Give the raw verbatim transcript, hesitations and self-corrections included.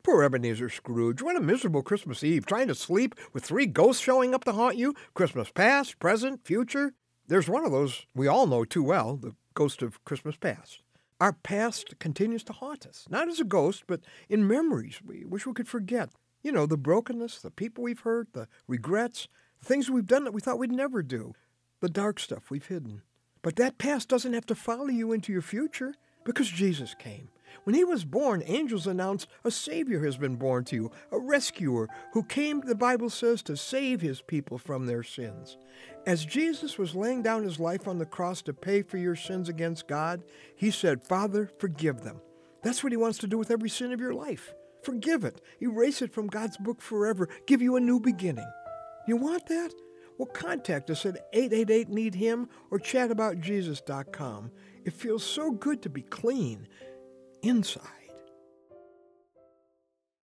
Poor Ebenezer Scrooge. What a miserable Christmas Eve, trying to sleep with three ghosts showing up to haunt you. Christmas past, present, future. There's one of those we all know too well, the ghost of Christmas past. Our past continues to haunt us, not as a ghost, but in memories we wish we could forget. You know, the brokenness, the people we've hurt, the regrets, the things we've done that we thought we'd never do, the dark stuff we've hidden. But that past doesn't have to follow you into your future because Jesus came. When he was born, angels announced a Savior has been born to you, a rescuer who came, the Bible says, to save his people from their sins. As Jesus was laying down his life on the cross to pay for your sins against God, he said, Father, forgive them. That's what he wants to do with every sin of your life. Forgive it. Erase it from God's book forever. Give you a new beginning. You want that? Well, contact us at eight eight eight, need him or chat about jesus dot com. It feels so good to be clean inside.